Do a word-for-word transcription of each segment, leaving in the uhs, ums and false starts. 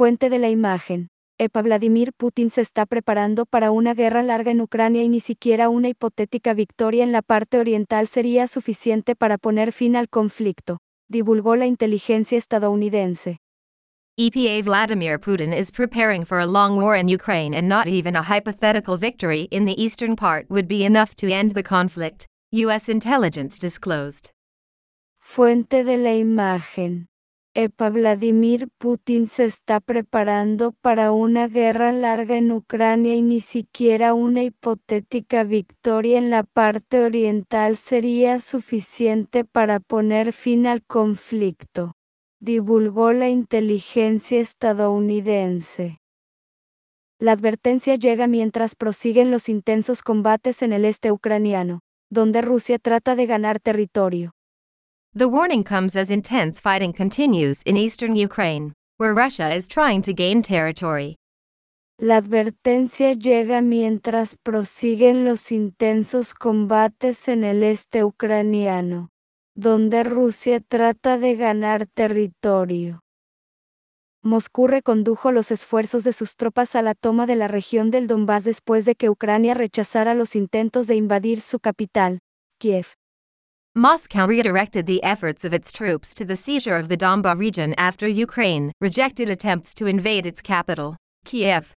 Fuente de la imagen. EPA Vladimir Putin se está preparando para una guerra larga en Ucrania y ni siquiera una hipotética victoria en la parte oriental sería suficiente para poner fin al conflicto, divulgó la inteligencia estadounidense. E P A Vladimir Putin is preparing for a long war in Ukraine and not even a hypothetical victory in the eastern part would be enough to end the conflict, U S intelligence disclosed. Fuente de la imagen. EPA Vladimir Putin se está preparando para una guerra larga en Ucrania y ni siquiera una hipotética victoria en la parte oriental sería suficiente para poner fin al conflicto, divulgó la inteligencia estadounidense. La advertencia llega mientras prosiguen los intensos combates en el este ucraniano, donde Rusia trata de ganar territorio. The warning comes as intense fighting continues in eastern Ukraine, where Russia is trying to gain territory. La advertencia llega mientras prosiguen los intensos combates en el este ucraniano, donde Rusia trata de ganar territorio. Moscú recondujo los esfuerzos de sus tropas a la toma de la región del Donbass después de que Ucrania rechazara los intentos de invadir su capital, Kiev. Moscow redirected the efforts of its troops to the seizure of the Donbas region after Ukraine rejected attempts to invade its capital, Kiev.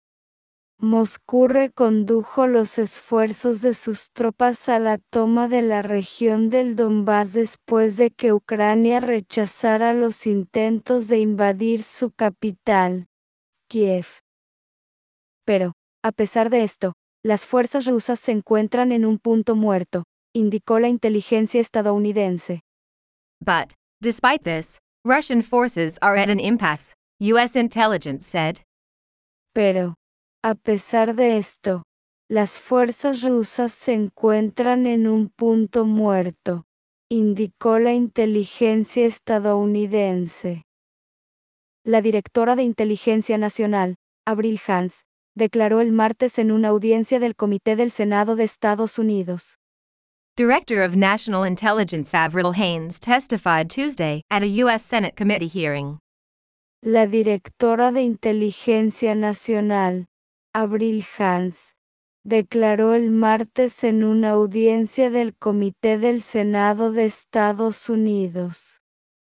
Moscú recondujo los esfuerzos de sus tropas a la toma de la región del Donbass después de que Ucrania rechazara los intentos de invadir su capital, Kiev. Pero, a pesar de esto, las fuerzas rusas se encuentran en un punto muerto, indicó la inteligencia estadounidense. But, despite this, Russian forces are at an impasse, U S intelligence said. Pero, a pesar de esto, las fuerzas rusas se encuentran en un punto muerto, indicó la inteligencia estadounidense. La directora de Inteligencia Nacional, Avril Haines, declaró el martes en una audiencia del Comité del Senado de Estados Unidos. Director of National Intelligence Avril Haines testified Tuesday at a U S Senate committee hearing. La directora de Inteligencia Nacional, Avril Haines, declaró el martes en una audiencia del Comité del Senado de Estados Unidos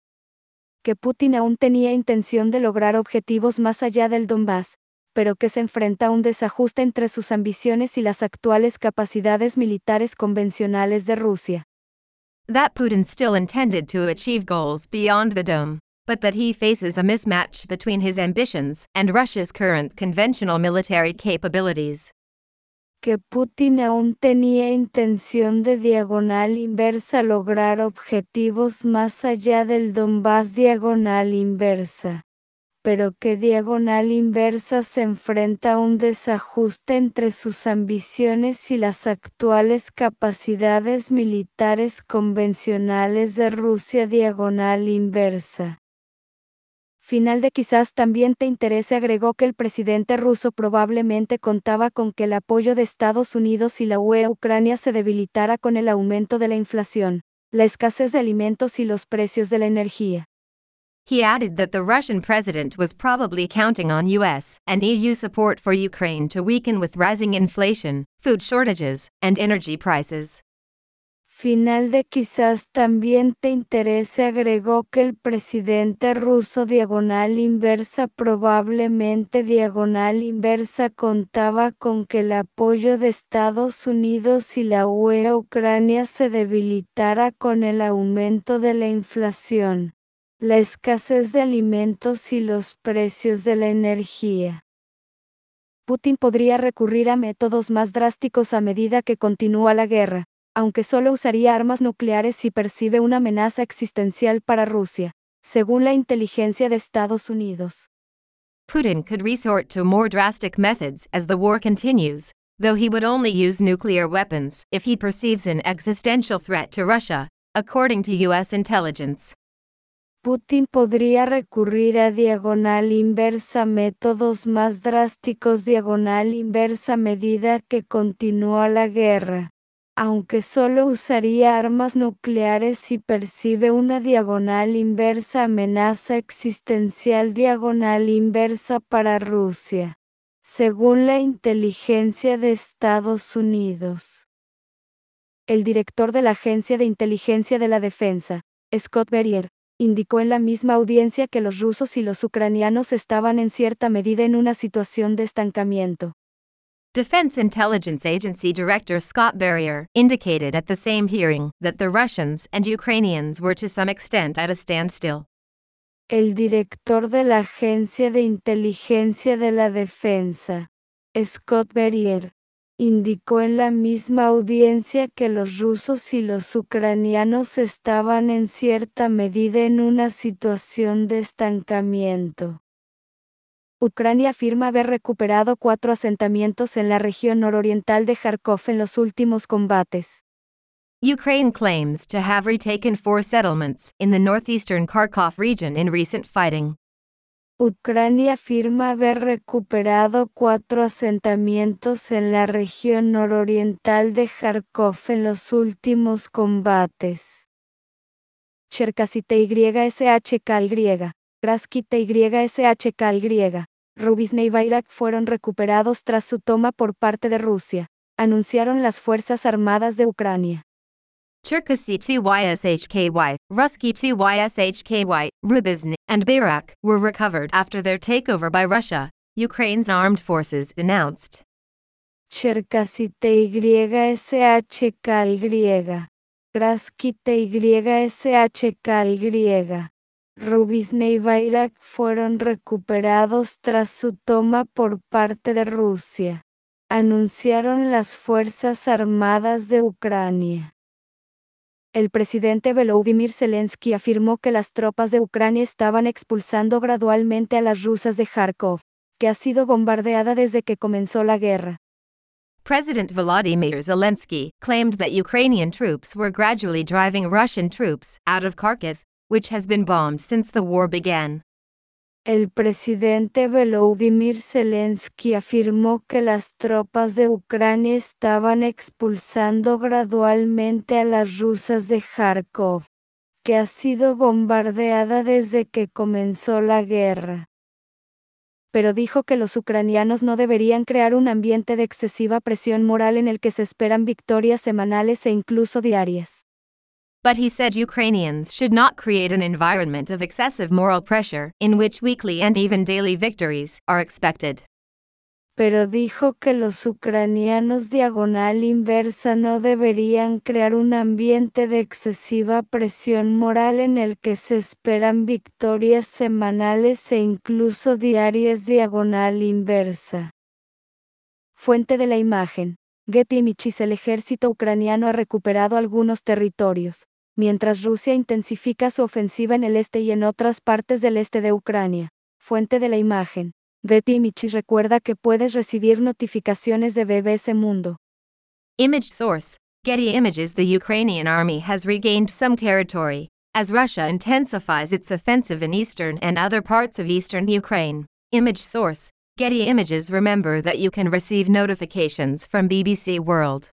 que Putin aún tenía intención de lograr objetivos más allá del Donbass, pero que se enfrenta a un desajuste entre sus ambiciones y las actuales capacidades militares convencionales de Rusia. That Putin still intended to achieve goals beyond the Dome, but that he faces a mismatch between his ambitions and Russia's current conventional military capabilities. Que Putin aún tenía intención de diagonal inversa lograr objetivos más allá del Donbass diagonal inversa, pero que diagonal inversa se enfrenta a un desajuste entre sus ambiciones y las actuales capacidades militares convencionales de Rusia diagonal inversa. Final de quizás también te interese agregó que el presidente ruso probablemente contaba con que el apoyo de Estados Unidos y la U E a Ucrania se debilitara con el aumento de la inflación, la escasez de alimentos y los precios de la energía. He added that the Russian president was probably counting on U S and E U support for Ukraine to weaken with rising inflation, food shortages, and energy prices. Final de quizás también te interese agregó que el presidente ruso diagonal inversa probablemente diagonal inversa contaba con que el apoyo de Estados Unidos y la U E a Ucrania se debilitara con el aumento de la inflación, la escasez de alimentos y los precios de la energía. Putin podría recurrir a métodos más drásticos a medida que continúa la guerra, aunque solo usaría armas nucleares si percibe una amenaza existencial para Rusia, según la inteligencia de Estados Unidos. Putin could resort to more drastic methods as the war continues, though he would only use nuclear weapons if he perceives an existential threat to Russia, according to U S intelligence. Putin podría recurrir a diagonal inversa métodos más drásticos diagonal inversa a medida que continúa la guerra, aunque solo usaría armas nucleares si percibe una diagonal inversa amenaza existencial diagonal inversa para Rusia, según la inteligencia de Estados Unidos. El director de la Agencia de Inteligencia de la Defensa, Scott Berrier, indicó en la misma audiencia que los rusos y los ucranianos estaban en cierta medida en una situación de estancamiento. Defense Intelligence Agency Director Scott Berrier indicated at the same hearing that the Russians and Ukrainians were to some extent at a standstill. El director de la Agencia de Inteligencia de la Defensa, Scott Berrier, indicó en la misma audiencia que los rusos y los ucranianos estaban en cierta medida en una situación de estancamiento. Ucrania afirma haber recuperado cuatro asentamientos en la región nororiental de Kharkov en los últimos combates. Ukraine claims to have retaken four settlements in the northeastern Kharkov region in recent fighting. Ucrania afirma haber recuperado cuatro asentamientos en la región nororiental de Kharkov en los últimos combates. Cherkasy T Y S H K Y, Gratsky T Y S H K Y, Rubizny y Bayrak fueron recuperados tras su toma por parte de Rusia, anunciaron las Fuerzas Armadas de Ucrania. Cherkasy T Y S H K Y, Rusky T Y S H K Y, Rubizny, and Bayrak were recovered after their takeover by Russia, Ukraine's armed forces announced. Cherkasy T Y S H K Y, Gratsky T Y S H K Y, Rubizny y Bayrak fueron recuperados tras su toma por parte de Rusia, anunciaron las Fuerzas Armadas de Ucrania. El presidente Volodymyr Zelensky afirmó que las tropas de Ucrania estaban expulsando gradualmente a las rusas de Kharkov, que ha sido bombardeada desde que comenzó la guerra. President Volodymyr Zelensky claimed that Ukrainian troops were gradually driving Russian troops out of Kharkiv, which has been bombed since the war began. El presidente Volodymyr Zelensky afirmó que las tropas de Ucrania estaban expulsando gradualmente a las rusas de Kharkov, que ha sido bombardeada desde que comenzó la guerra. Pero dijo que los ucranianos no deberían crear un ambiente de excesiva presión moral en el que se esperan victorias semanales e incluso diarias. But he said Ukrainians should not create an environment of excessive moral pressure in which weekly and even daily victories are expected. Pero dijo que los ucranianos diagonal inversa no deberían crear un ambiente de excesiva presión moral en el que se esperan victorias semanales e incluso diarias diagonal inversa. Fuente de la imagen. Getty Images. El ejército ucraniano ha recuperado algunos territorios, mientras Rusia intensifica su ofensiva en el este y en otras partes del este de Ucrania. Fuente de la imagen. Getty Images. Recuerda que puedes recibir notificaciones de B B C Mundo. Image source. Getty Images. The Ukrainian army has regained some territory, as Russia intensifies its offensive in eastern and other parts of eastern Ukraine. Image source. Getty Images. Remember that you can receive notifications from B B C World.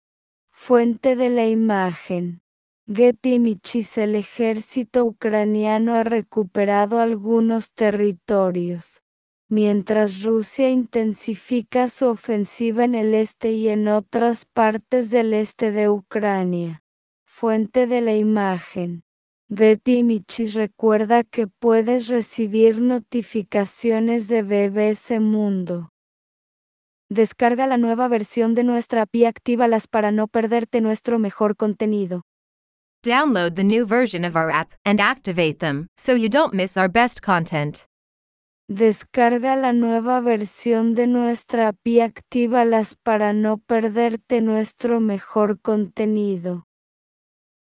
Fuente de la imagen. Getty Images. El ejército ucraniano ha recuperado algunos territorios, mientras Rusia intensifica su ofensiva en el este y en otras partes del este de Ucrania. Fuente de la imagen. Getty Images. Recuerda que puedes recibir notificaciones de B B C Mundo. Descarga la nueva versión de nuestra app y actívalas para no perderte nuestro mejor contenido. Download the new version of our app and activate them so you don't miss our best content. Descarga la nueva versión de nuestra app y actívalas para no perderte nuestro mejor contenido.